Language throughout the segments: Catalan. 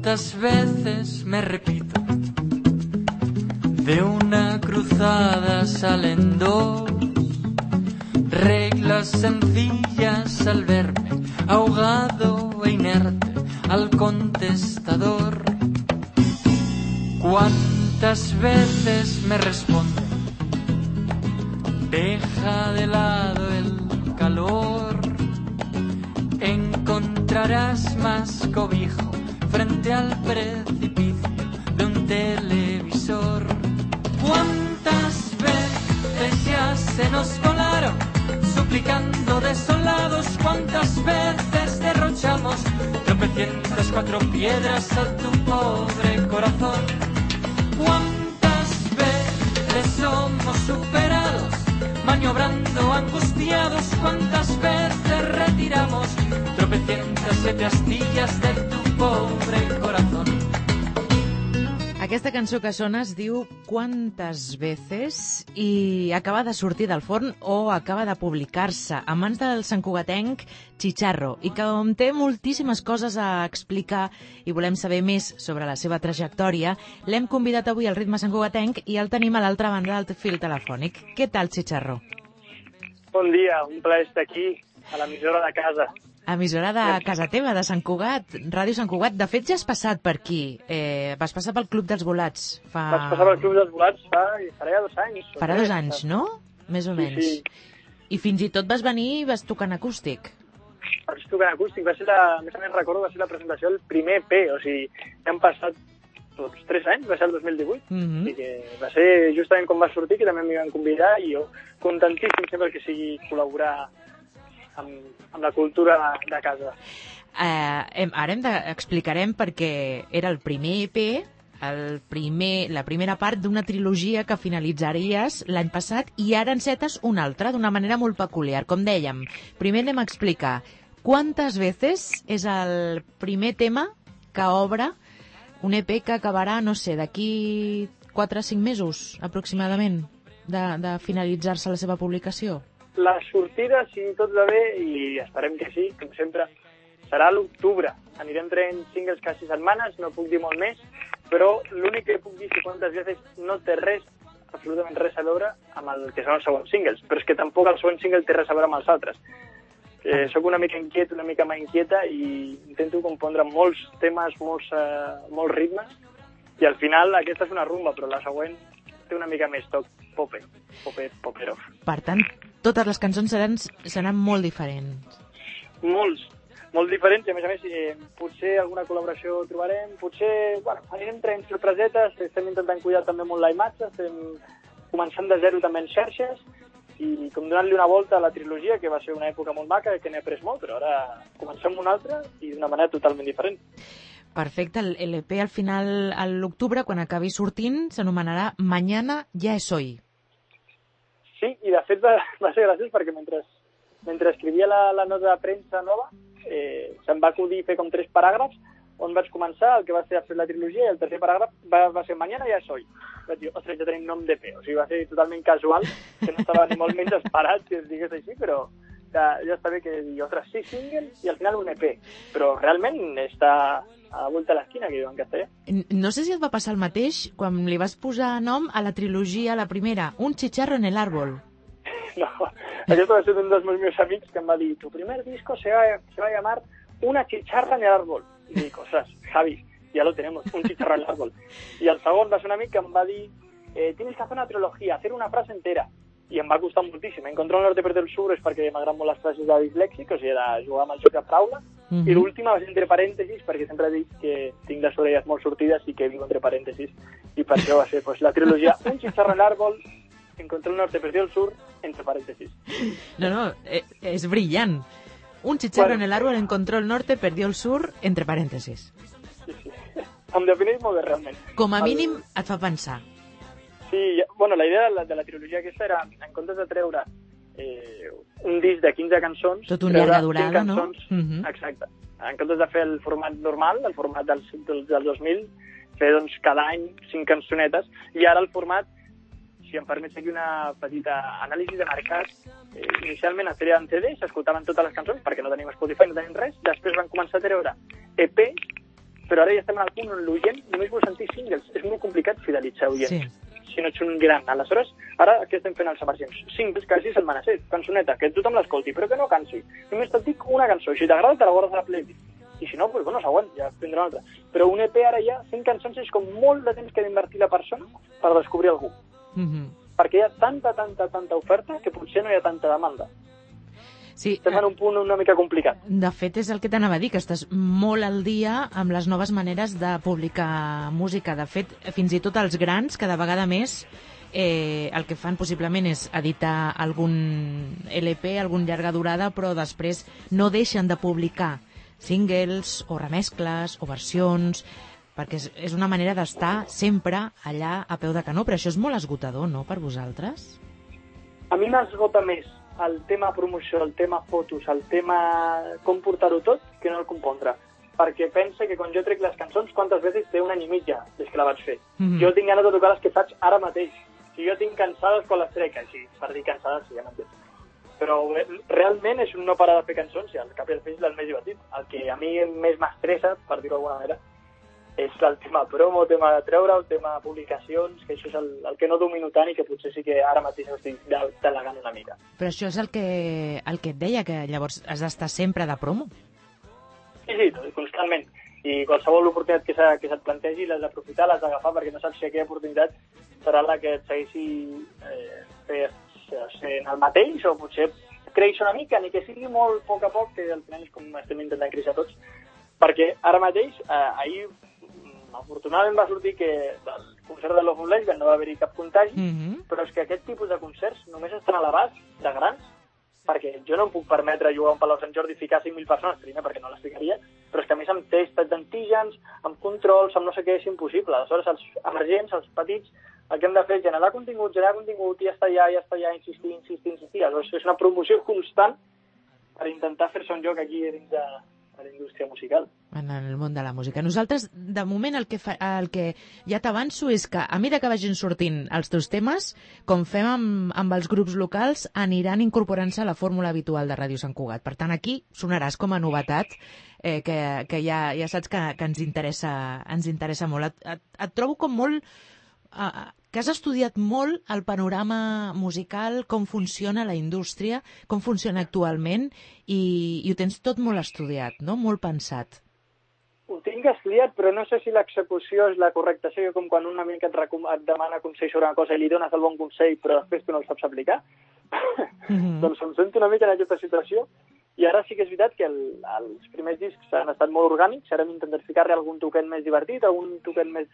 ¿Cuántas veces me repito? De una cruzada salen dos reglas sencillas al verme ahogado e inerte al contestador. ¿Cuántas veces me responden? Deja de lado el calor, encontrarás más cobijo frente al precipicio de un televisor. ¿Cuántas veces ya se nos colaron suplicando desolados? ¿Cuántas veces derrochamos tropecientas cuatro piedras a tu pobre corazón? ¿Cuántas veces somos superados maniobrando angustiados? ¿Cuántas veces retiramos tropecientas siete astillas de tu pobre corazón? Aquesta cançó que sona es diu Quantes veces i acaba de sortir del forn o acaba de publicar-se a mans del santcugatenc Chicharro i que com té moltíssimes coses a explicar i volem saber més sobre la seva trajectòria, l'hem convidat avui al Ritme Santcugatenc i el tenim a l'altra banda del fil telefònic. Què tal, Chicharro? Bon dia, un plaer estar aquí a l'emissora de casa. Emissora de casa teva, de Sant Cugat, Ràdio Sant Cugat. De fet, ja has passat per aquí. Vas passar pel Club dels Volats. Vaig passar pel Club dels Volats farà ja 2 anys. Farà 2 anys, no? Més o menys. Sí. I fins i tot vas venir i vas tocar en acústic. Vaig tocar en acústic. A més a més recordo, va ser la presentació del primer EP. O sigui, ja han passat 3 anys, va ser el 2018. I que va ser justament quan va sortir, que també m'hi van convidar, i jo contentíssim sempre que sigui col·laborar amb la cultura de casa. Ara explicarem perquè era el primer EP, la primera part d'una trilogia que finalitzaries l'any passat i ara encetes una altra d'una manera molt peculiar. Com dèiem, primer anem a explicar Quantes veces és el primer tema que obre un EP que acabarà, no sé, d'aquí 4 o 5 mesos aproximadament de finalitzar-se la seva publicació. La sortida, si tot va bé, i esperem que sí, com sempre, serà a l'octubre. Anirem traient singles quasi setmanes, no puc dir molt més, però l'únic que puc dir és que Quantes veces no té res, absolutament res a veure amb el que són els següents singles, però és que tampoc el següent single té res a veure amb els altres. Soc una mica inquiet, una mica mà inquieta, i intento compondre molts temes, molts ritmes, i al final aquesta és una rumba, però la següent té una mica més toc popero. Per tant, totes les cançons seran molt diferents. Molt diferents, i a més, potser alguna col·laboració trobarem, potser, anirem traient sorpresetes, estem intentant cuidar també molt la imatge, estem començant de zero també en xarxes, i com donant-li una volta a la trilogia, que va ser una època molt maca, que n'he après molt, però ara comencem una altra i d'una manera totalment diferent. Perfecte, l'EP al final, a l'octubre, quan acabi sortint, s'anomenarà Mañana ya es hoy. Sí, i de fet va ser graciós perquè mentre escrivia la nota de premsa nova, se'm va acudir fer com 3 paràgrafs, on vaig començar el que va ser a fer la trilogia, i el tercer paràgraf va ser Mañana ya es hoy. Vaig dir, ostres, ja tenim nom d'EP, o sigui, va ser totalment casual, que no estava ni molt menys esperat que es digués així, però ja està bé que digui, ostres, 6 singles i al final un EP, però realment està a la volta de l'esquina, que diuen en castellà. No sé si et va passar el mateix quan li vas posar nom a la trilogia, la primera, Un chicharro en el árbol. No, aquest va ser un dels meus amics que em va dir, tu primer disco se va a llamar Una chicharra en el árbol. I dic, ostres, Javi, ya lo tenemos, un chicharro en el árbol. I el segon va ser un amic que em va dir, tienes que hacer una trilogía, hacer una frase entera. I em va costar moltíssim. Encontrar el norte per del sur és perquè m'agraden molt les frases de dislèxic, o sigui, de jugar amb el joc de paraula. I l'última va ser entre parèntesis, perquè sempre dic que tinc les orelles molt sortides i que vivo entre parèntesis. I per això va ser la trilogia Un chicharro en el árbol, Encontrar el norte per del sur, entre parèntesis. No, és brillant. Un chicharro en el árbol, encontró el norte, perdió el sur, entre parèntesis. Sí. Em defineix molt bé, realment. Com a mínim et fa pensar. Sí, la idea de la trilogia aquesta era, en comptes de treure un disc de 15 cançons... Tot un llarga durada, no? Exacte. En comptes de fer el format normal, el format del 2000, fer cada any 5 cançonetes, i ara el format, si em permets aquí una petita anàlisi de mercat, inicialment es feia en CD, s'escoltaven totes les cançons, perquè no tenim Spotify, no tenim res, després van començar a treure EPs, però ara ja estem al punt on l'oient només vol sentir singles. És molt complicat fidelitzar oients. Sí. Si no ets un gran. Aleshores, ara què estem fent als emergents? Singles, quasi setmana 7, cançoneta, que tothom l'escolti, però que no cansi. Només te'n dic una cançó, si t'agrada te la guardes a la playlist. I si no, doncs, bueno, següent, ja prendrà una altra. Però un EP ara ja, 5 cançons, és com molt de temps que ha d'invertir la persona per descobrir algú. Perquè hi ha tanta oferta que potser no hi ha tanta demanda. Sí, estem en un punt una mica complicat. De fet, és el que t'anava a dir, que estàs molt al dia amb les noves maneres de publicar música. De fet, fins i tot els grans, cada vegada més, el que fan possiblement és editar algun LP, algun llarga durada, però després no deixen de publicar singles o remescles o versions, perquè és una manera d'estar sempre allà a peu de canó, però això és molt esgotador, no?, per vosaltres? A mi m'esgota més el tema promoció, el tema fotos, el tema com portar-ho tot, que no el compondre. Perquè pensa que quan jo trec les cançons, quantes vegades té un any i mig ja, des que la vaig fer. Jo tinc ganes de tocar les que faig ara mateix. Si jo tinc cansades quan les trec, així, per dir cansades, sí, ja m'entens. Però realment és un no parar de fer cançons i al cap i al fi és el més divertit. El que a mi més m'estressa, per dir-ho d'alguna manera, és el tema promo, el tema de treure, el tema de publicacions, que això és el que no domino tant i que potser sí que ara mateix estic delegant una mica. Però això és el que et deia, que llavors has d'estar sempre de promo. Sí, constantment. I qualsevol oportunitat que se't plantegi l'has d'aprofitar, l'has d'agafar, perquè no saps si aquella oportunitat serà la que et segueixi sent el mateix, o potser creix una mica, ni que sigui molt a poc, que al final és com estem intentant créixer tots. Perquè ara mateix, ahir, afortunadament va sortir que del concert de Love Lesbian no va haver-hi cap contagi, però és que aquest tipus de concerts només estan a l'abast de grans, perquè jo no em puc permetre jugar a un Palau Sant Jordi i ficar 5.000 persones, primer perquè no les ficaria, però és que a més amb testes d'antígens, amb controls, amb no sé què, és impossible. Aleshores, els emergents, els petits, el que hem de fer és generar contingut, i estar allà, insistir. Aleshores, és una promoció constant per intentar fer-se un lloc aquí dins de la indústria musical. En el món de la música. Nosaltres, de moment, el que ja t'avanço és que, a mesura que vagin sortint els teus temes, com fem amb els grups locals, aniran incorporant-se a la fórmula habitual de Ràdio Sant Cugat. Per tant, aquí sonaràs com a novetat, que ja saps que ens interessa molt. Et trobo com molt... que has estudiat molt el panorama musical, com funciona la indústria, com funciona actualment, i ho tens tot molt estudiat, no? Molt pensat. Ho tinc estudiat, però no sé si l'execució és la correcta. Sigui com quan un amic et demana consell sobre una cosa i li dones el bon consell, però després tu no el saps aplicar. Doncs em sento una mica en aquesta situació. I ara sí que és veritat que els primers discs han estat molt orgànics. Ara hem intentat ficar-hi algun toquet més divertit, algun toquet més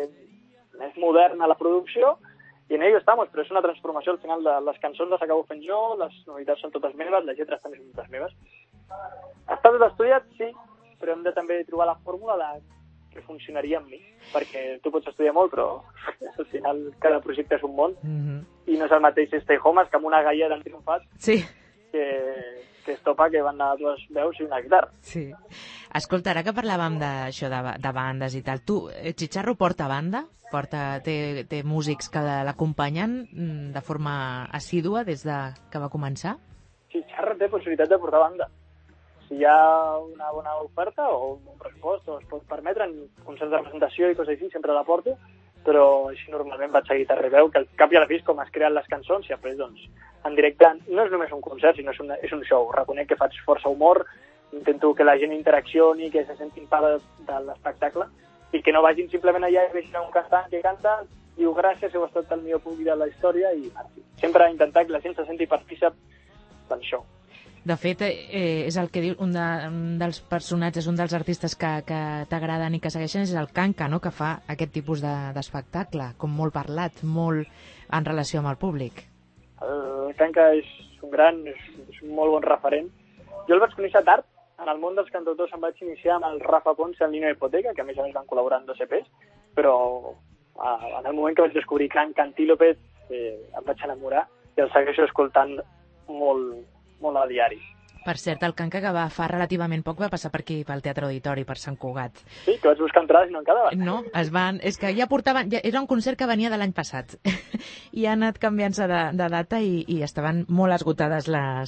modern a la producció, i en ello estamos, però és una transformació. Al final les cançons les acabo fent jo, les novetats són totes meves, les lletres també són totes meves. Està tot estudiat, sí, però hem de també trobar la fórmula que funcionaria amb mi, perquè tu pots estudiar molt, però al final cada projecte és un món, i no és el mateix Stay Home que amb una galleda han triomfat, sí, que es topa que van anar dues veus i una guitarra. Sí. Escolta, ara que parlàvem d'això de bandes i tal, tu, Chicharro porta banda? Té músics que l'acompanyen de forma assídua des que va començar? Chicharro té possibilitat de portar banda. Si hi ha una bona oferta o un pressupost, o es pot permetre en concerts de presentació i coses així, sempre la porto, però així normalment vaig a guitarra i veu, que al cap i a la fi és com es creen les cançons, i després, doncs, en directe no és només un concert, sinó és un show. Reconec que faig força humor, intento que la gent interaccioni, que se sentin part de l'espectacle, i que no vagin simplement allà i vegin un cantant que canta, diu gràcies, heu estat el millor públic de la història, i sempre intentar que la gent se senti partícip del show. De fet, és el que diu un dels personatges, un dels artistes que t'agraden i que segueixen, és el Kanka, no?, que fa aquest tipus d'espectacle, com molt parlat, molt en relació amb el públic. El Kanka és un molt bon referent. Jo el vaig conèixer tard, en el món dels cantautors em vaig iniciar amb el Rafa Ponce i el Nino Hipoteca, que a més van col·laborar en 2 EPs, però en el moment que vaig descobrir Antílope em vaig enamorar i el segueixo escoltant molt a diari. Per cert, el Kanka, que fa relativament poc, va passar per aquí, pel Teatre Auditori, per Sant Cugat. Sí, que vaig buscar entrades i no en quedaven. No, és que ja portaven... Era un concert que venia de l'any passat i ha anat canviant-se de data i estaven molt esgotades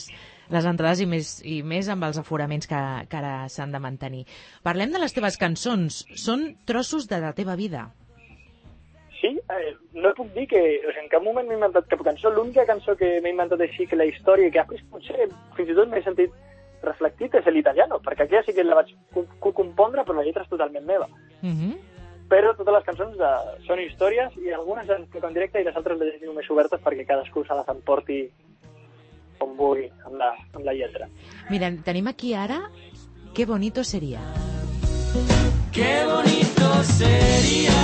les entrades i més amb els aforaments que ara s'han de mantenir. Parlem de les teves cançons. Són trossos de la teva vida. Sí, no puc dir que en cap moment m'he inventat cap cançó. L'única cançó que m'he inventat així que la història, que després potser fins i tot m'he sentit reflectit, és l'italiano, perquè aquí sí que la vaig compondre, però la lletra és totalment meva. Però totes les cançons són històries i algunes en directe i les altres les llegim més obertes perquè cadascú se les emporti com vulgui amb la lletra. Mira, tenim aquí ara Qué bonito sería. Qué bonito sería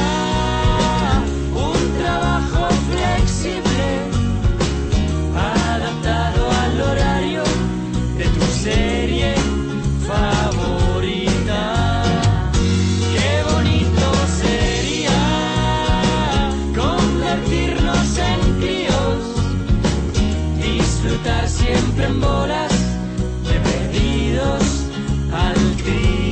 un trabajo flexible, adaptado al horario de tu serie favorita. Qué bonito sería convertirnos en críos, disfrutar siempre en bolas de perdidos al trío.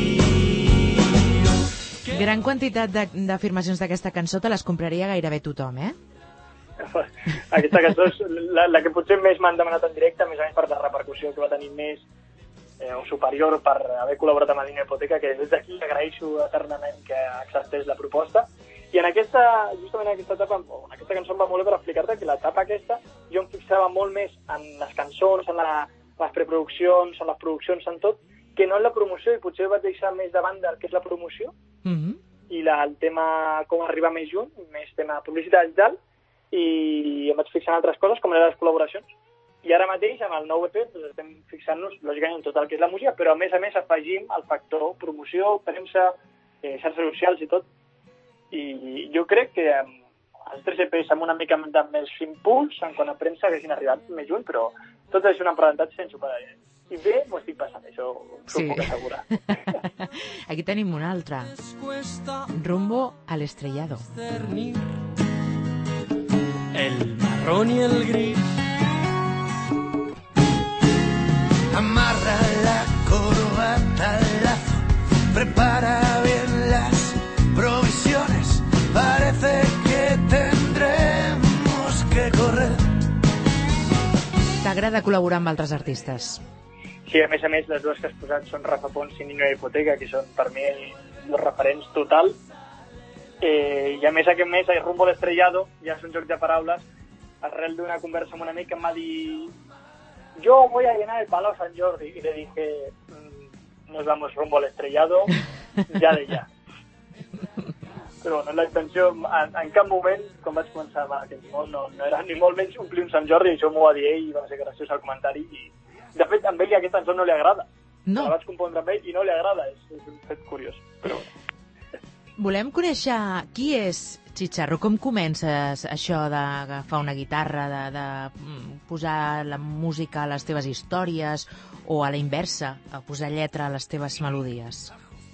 Gran quantitat d'afirmacions d'aquesta cançó te les compraria gairebé tothom, eh? Aquesta cançó és la que potser més m'han demanat en directe, a més per la repercussió que va tenir més o superior per haver col·laborat amb la línia hipoteca, que des d'aquí agraeixo eternament que acceptés la proposta. I justament en aquesta etapa, aquesta cançó em va molt bé per explicar-te que l'etapa aquesta jo em fixava molt més en les cançons, en les preproduccions, en les produccions, en tot, que no en la promoció, i potser vaig deixar més de banda el que és la promoció i el tema com arribar més junt, més tema publicitat i tal, i em vaig fixar en altres coses com eren les col·laboracions. I ara mateix, amb el nou EP, doncs estem fixant-nos, lògicament, en tot el que és la música, però a més afegim el factor promoció, premsa, xarxes socials i tot. I jo crec que els 3 EPs amb una mica de més impuls, en quant a premsa, haguessin arribat més junt, però tot és un aprenentatge sense superar. I bé, m'ho estic passant, això s'ho puc assegurar. Aquí tenim una altra. Rumbo al estrellado. El marrón y el gris. Amarra la corbata al lazo, prepara bien las provisiones, parece que tendremos que correr. T'agrada col·laborar amb altres artistes? Sí, a més, les dues que has posat són Rafa Pons i Niño de Hipoteca, que són per mi els referents total. I a més, aquest mes, Rumbo al Estrellado, ja és un joc de paraules, arrel d'una conversa amb un amic que em va dir yo voy a llenar el Palau Sant Jordi, y le dije nos vamos rumbo al Estrellado ja de ja. Però bueno, la intenció en cap moment, quan vaig començar amb aquest món, no era ni molt menys omplir un Sant Jordi, i això m'ho va dir ell i va ser graciós al comentari, i de fet a ell aquesta cançó no li agrada. No. La vaig compondre amb ell i no li agrada, és un fet curiós, però bueno. Volem conèixer qui és Chicharro. Com comences això d'agafar una guitarra, de posar la música a les teves històries, o a la inversa, a posar lletra a les teves melodies?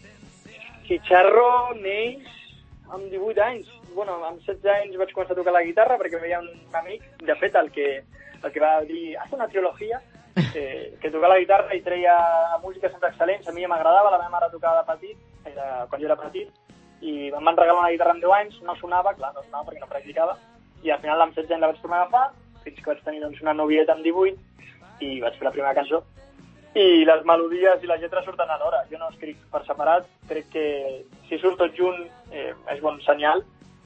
Chicharro neix amb 18 anys. Bueno, amb 16 anys vaig començar a tocar la guitarra perquè veia un amic, de fet, el que va dir, haz una trilogía, que tocava la guitarra i treia música sempre excel·lents. A mi ja m'agradava, la meva mare tocava de petit, quan jo era petit, i em van regalar una guitarra amb 10 anys, no sonava perquè no practicava, i al final amb 16 anys la vaig tornar a agafar, fins que vaig tenir una novieta amb 18, i vaig fer la primera cançó. I les melodies i les lletres surten alhora. Jo no escric per separat, crec que si surt tot junt és bon senyal.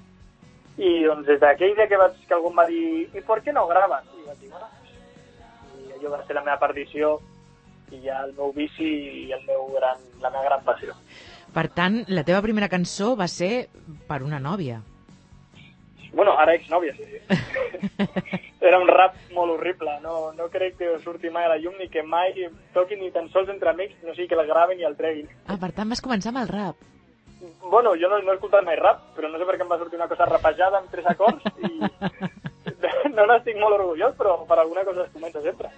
I doncs des d'aquell dia que algú em va dir i per què no graves? I vaig dir, bueno, i allò va ser la meva perdició i ja el meu vici i la meva gran passió. Per tant, la teva primera cançó va ser per una nòvia. Bueno, ara exnòvia, sí. Era un rap molt horrible, no crec que surti mai a la llum ni que mai toquin ni tan sols entre amics, no sigui que la graven i el treguin. Ah, per tant vas començar amb el rap. Bueno, jo no he escoltat mai rap, però no sé per què em va sortir una cosa rapejada amb 3 acords i no n'estic molt orgullós, però per alguna cosa es comença sempre.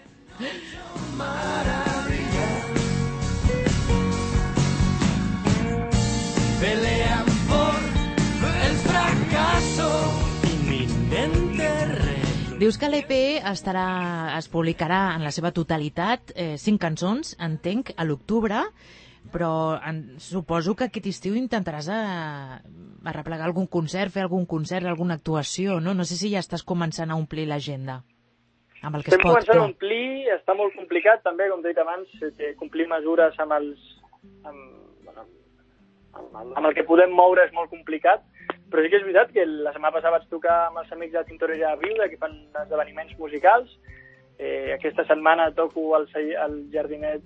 Pelean por el fracaso inminente. Dius que l'EP es publicarà en la seva totalitat, 5 cançons, entenc, a l'octubre, però suposo que aquest estiu intentaràs arreplegar algun concert, fer algun concert, alguna actuació, no? No sé si ja estàs començant a omplir l'agenda. amb el que es Estem pot començant a fer. omplir, està molt complicat també, com he dit abans, complir mesures amb el que podem moure és molt complicat, però sí que és veritat que la setmana passada vaig tocar amb els amics de Tintorella Viuda, que fan esdeveniments musicals. Aquesta setmana toco al jardinet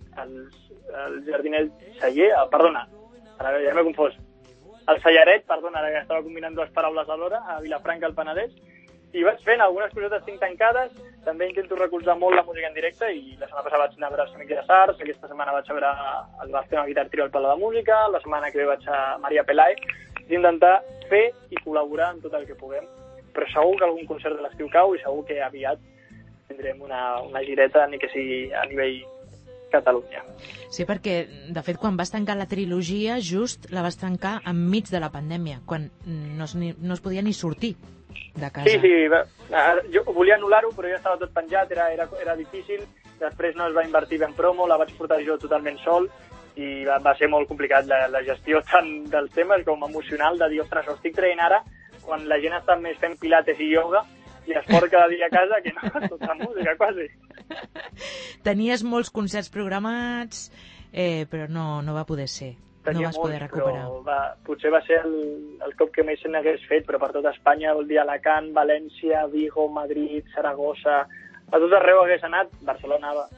Celler, perdona, ara ja m'he confós, el Cellaret, perdona, ara que estava combinant dues paraules alhora, a Vilafranca, al Penedès, i vaig fent algunes cosetes tinc tancades. També intento recolzar molt la música en directe, i la setmana passada vaig anar a veure els amics de Sars, aquesta setmana vaig a veure el Barcelona Guitar Trio al Palau de Música, la setmana que ve vaig a Maria Pelae, i intentar fer i col·laborar en tot el que puguem. Però segur que algun concert de l'estiu cau, i segur que aviat tindrem una gireta, ni que sigui a nivell Catalunya. Sí, perquè, de fet, quan vas tancar la trilogia, just la vas tancar enmig de la pandèmia, quan no es podia ni sortir de casa. Sí, jo volia anul·lar-ho, però ja estava tot penjat, era difícil. Després no es va invertir ben promo, la vaig portar jo totalment sol, i va ser molt complicat la gestió tant dels temes com emocional, de dir, ostres, ho estic traient ara, quan la gent està més fent pilates i ioga, i esport cada dia a casa, que no, tota música, quasi. Tenies molts concerts programats, però no va poder ser. No vas poder recuperar. Però potser va ser el cop que més se n'hagués fet, però per tot Espanya, vol dir Alacant, València, Vigo, Madrid, Saragossa, a tot arreu hagués anat, Barcelona va.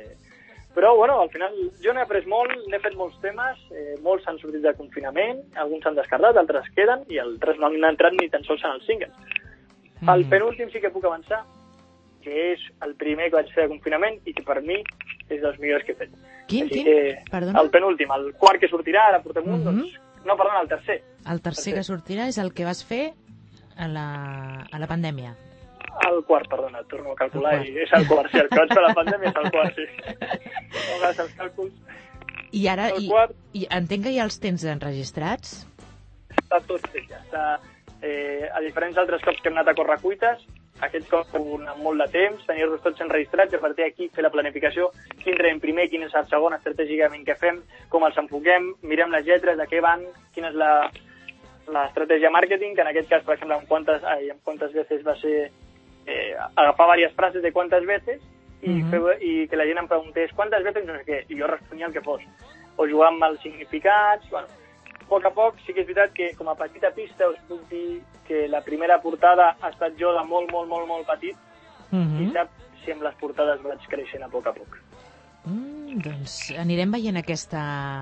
Però, bueno, al final jo n'he après molt, n'he fet molts temes, molts s'han sortit de confinament, alguns s'han descartat, altres queden, i altres no han entrat ni tan sols en els singles. El penúltim sí que puc avançar, que és el primer que vaig fer de confinament i que per mi és dels millors que he fet. Quin? Perdona? El penúltim, el quart que sortirà, ara portem un, doncs... No, perdona, el tercer. El tercer que sortirà és el que vas fer a la pandèmia. El quart, perdona, torno a calcular, i és el quart, sí, el que vaig fer a la pandèmia és el quart, sí. No gas els càlculs. I ara, i entenc que ja els tens enregistrats? Està tot fet, ja està... a diferents altres cops que hem anat a correcuites, aquests cops amb molt de temps, tenir-los tots enregistrats i a partir d'aquí fer la planificació, quin traiem primer, quin és el segon, estratègicament què fem, com els enfoquem, mirem les lletres, de què van, quina és l'estratègia màrqueting, que en aquest cas, per exemple, en quantes veces va ser agafar diverses frases de quantes veces i que la gent em preguntés quantes veces no sé què, i jo responia el que fos. O jugar amb els significats, bueno, a poc sí que és veritat que com a petita pista us puc dir que la primera portada ha estat jo de molt petit i sap si amb les portades vaig creixent a poc. Doncs anirem veient aquesta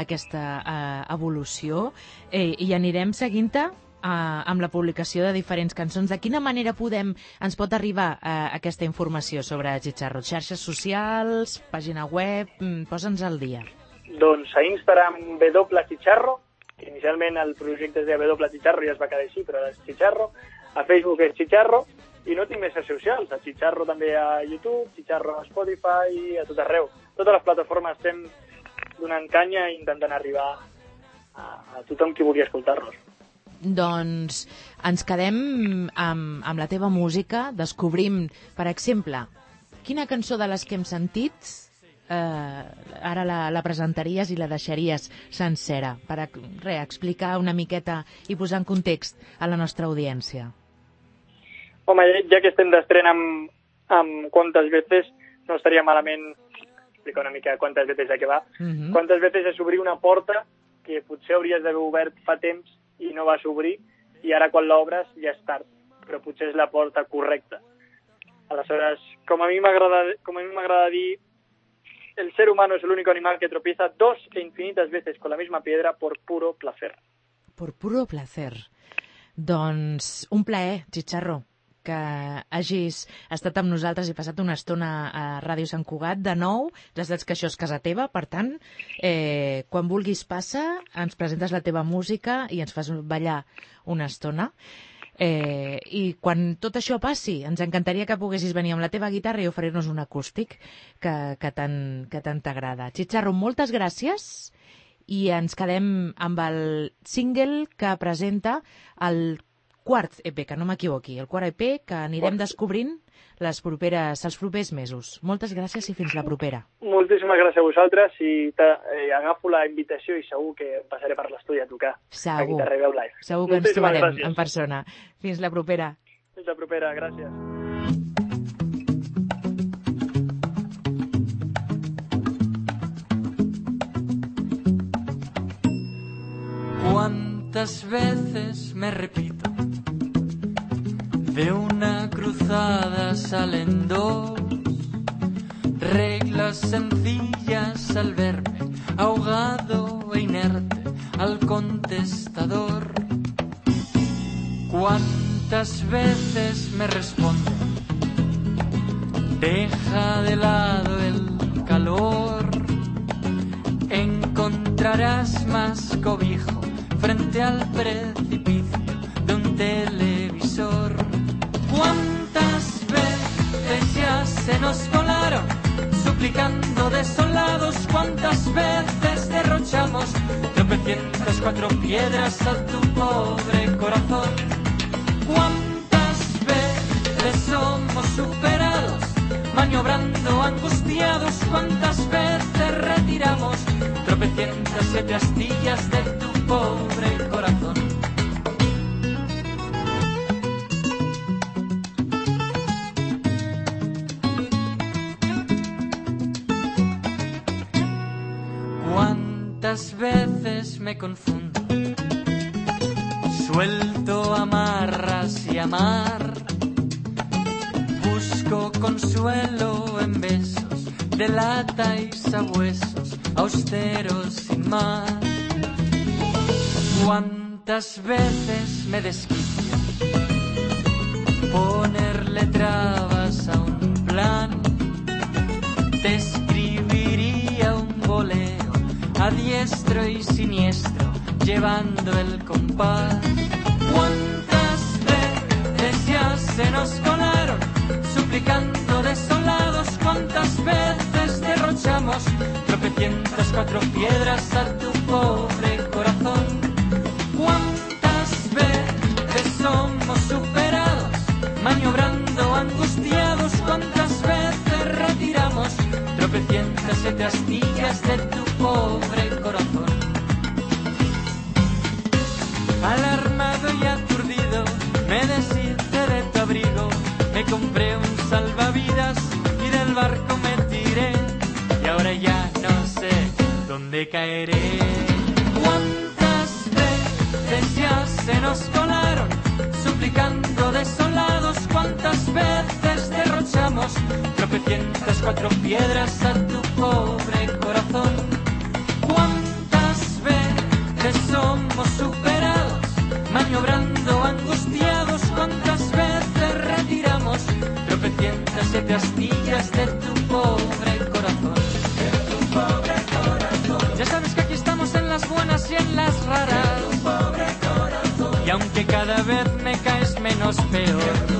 evolució i anirem seguint-te amb la publicació de diferents cançons. De quina manera ens pot arribar aquesta informació sobre Chicharro? Xarxes socials, pàgina web? Posa'ns al dia. Doncs a Instagram @chicharro, que inicialment el projecte es deia @chicharro i es va quedar així, però és Chicharro. A Facebook és Chicharro, i no tinc més xarxes socials. A Chicharro també a YouTube, Chicharro a Spotify, a tot arreu. Totes les plataformes estem donant canya i intentant arribar a tothom qui vulgui escoltar-nos. Doncs ens quedem amb la teva música, descobrim, per exemple, quina cançó de les que hem sentit ara la presentaries i la deixaries sencera per explicar una miqueta i posar en context a la nostra audiència. Home, ja que estem d'estrena amb quantes veces, no estaria malament explicar una mica quantes veces de què va. Quantes veces és obrir una porta que potser hauries d'haver obert fa temps i no vas obrir, i ara quan l'obres ja és tard, però potser és la porta correcta. Aleshores, com a mi m'agrada dir, el ser humano es el único animal que tropieza 2 e infinitas veces con la misma piedra por puro placer. Por puro placer. Doncs un plaer, Chicharro, que hagis estat amb nosaltres i passat una estona a Ràdio Sant Cugat. De nou, ja saps que això és casa teva, per tant, quan vulguis passa, ens presentes la teva música i ens fas ballar una estona. I quan tot això passi, ens encantaria que poguessis venir amb la teva guitarra i oferir-nos un acústic que tant t'agrada. Chicharro, moltes gràcies i ens quedem amb el single que presenta el quart EP, que no m'equivoqui, el quart EP que anirem descobrint els propers mesos. Moltes gràcies i fins la propera. Moltíssimes gràcies a vosaltres i agafo la invitació i segur que passaré per l'estudi a tocar. Segur. A Guitarra i Veu Live. Segur que ens trobarem en persona. Fins la propera. Fins la propera, gràcies. ¿Cuántas veces me repito? De una cruzada salen dos. Reglas sencillas al verme ahogado e inerte al contestador. ¿Cuántas veces me responde? Deja de lado el calor. Encontrarás más cobijo frente al precipicio de un televisor. ¿Cuántas veces ya se nos colaron suplicando desolados? ¿Cuántas veces derrochamos tropecientas 4 piedras a tu pobre corazón? ¿Cuántas veces somos superados maniobrando angustiados? ¿Cuántas veces retiramos tropecientas 7 astillas de tu pobre corazón? ¿Cuántas veces me confundo? Suelto amarras y amar. Busco consuelo en besos de lata y sabuesos austeros sin más. ¿Cuántas veces me desquicio ponerle trabas a un plan? Te escribiría un bolero a diestro y siniestro llevando el compás. ¿Cuántas veces ya se nos colaron suplicando desolados? ¿Cuántas veces derrochamos tropecientas 4 piedras a tu pobre corazón? ¿Cuántas veces somos superados maniobrando angustiados? ¿Cuántas veces retiramos tropecientas 7 astillas de tu pobre corazón? Alarmado y aturdido me deshice de tu abrigo, me compré un salvavidas y del barco me tiré, y ahora ya no sé dónde caeré. ¿Cuántas veces ya se nos colaron suplicando desolados? ¿Cuántas veces derrochamos tropecientas 4 piedras a tu pobre corazón? ¿Cuántas veces somos superados maniobrando angustiados? ¿Cuántas veces retiramos tropecientas 7 astillas de tu pobre corazón? De tu pobre corazón. Ya sabes que aquí estamos en las buenas y en las raras. De tu pobre corazón. Y aunque cada vez me caes menos peor.